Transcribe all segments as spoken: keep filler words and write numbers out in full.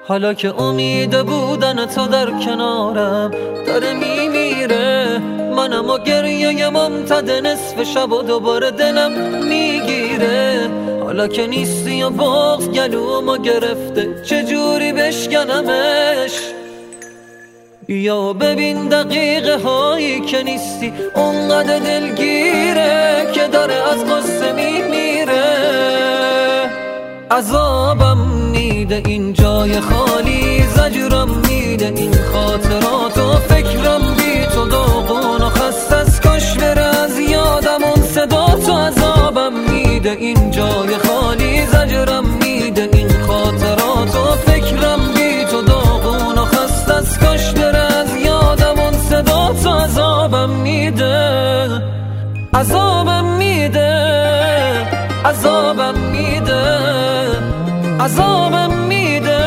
حالا که امید بودن تو در کنارم داره میمیره، منم و گریه ممتد نصف شب و دوباره دلم میگیره. حالا که نیستی و بغض گلومو گرفته چجوری بشکنمش؟ بیا و ببین دقیقه هایی که نیستی اونقدر دلگیره که داره از قصه میمیره. عذابم میده این جای خالی، زجرم میده این خاطرات و فکرم بی تو داغون و خسته از کاش بره از یادم اون صدا تو. عذابم میده این جای خالی، زجرم میده این خاطرات و فکرم بی تو داغون و خسته از کاش بره از یادم اون صدا تو. عذابم میده، عذابم میده، عذابم میده، عذابم میده.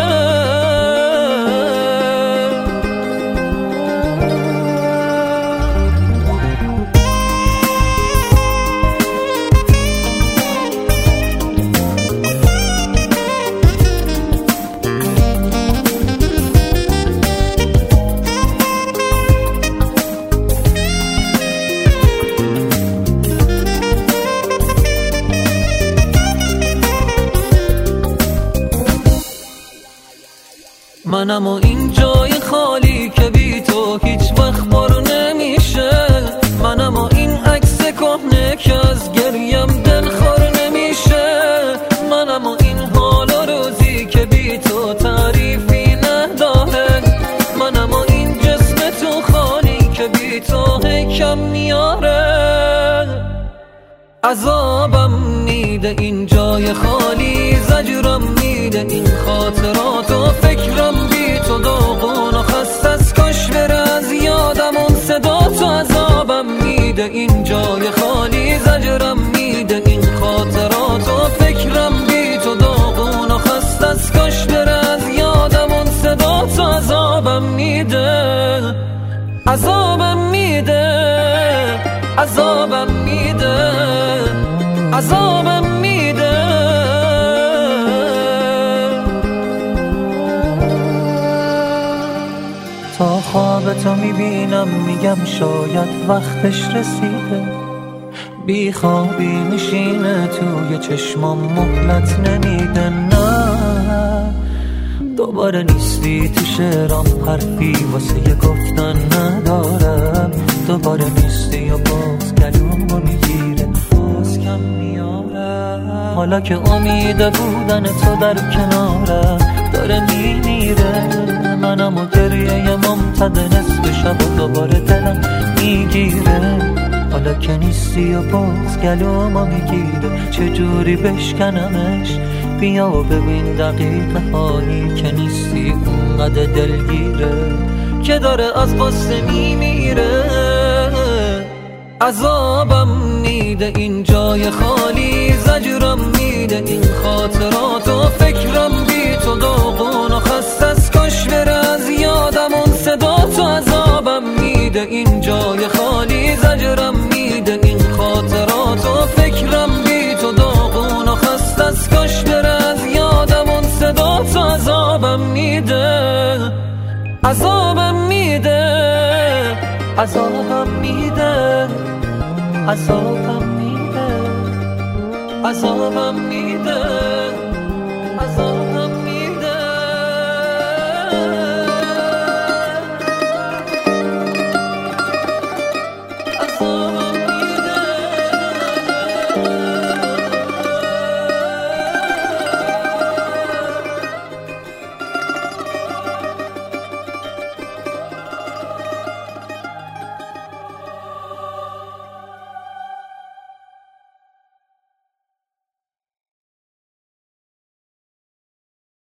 منم و این جای خالی که بی تو هیچ وقت پر نمیشه. منم و این عکس کهنه که از گریم دلخور نمیشه. منم و این حال و روزی که بی تو تعریفی نداره. منم و این جسم تو خالی که بی تو کم میاره. عذابم میده این جای خالی، زجرم میده این خاطرات و فکرم بی تو داغون و خسته از کاش بره از یادم اون صدا تو. عذابم میده این جای خالی، زجرم میده این خاطرات و فکرم بی تو داغون و خسته از کاش بره از یادم اون صدا تو. عذابم میده، عذابم میده، عذابم میده، عذابم میده. تا خواب تو میبینم میگم شاید وقتش رسیده. بی خوابی میشینه توی چشمام مهلت نمیده. نه دوباره نیستی تو شعرام، حرفی واسه یه گفتن ندارم. دوباره نیستی و باز گلومو میگیره، باز کم میارم. حالا که امید بودن تو در کنارم داره میمیره، منم و گریه ممتد نصف شب و دوباره دلم میگیره. حالا که نیستی و باز گلومو میگیره چجوری بشکنمش؟ بیا و ببین دقیقه هایی که نیستی اونقدر دلگیره که داره از قصه میمیره. عذابم میده این جای خالی، زجرم میده این خاطرات و فکرم بی تو داغون و خسته از کاش بره از یادم اون صدا تو. عذابم میده این جای خالی، زجرم میده این خاطرات و فکرم بی تو داغون و خسته از کاش بره از یادم اون صدا تو. عذابم میده، عذابم میده، عذابم میده، عذابم میده، عذابم میده.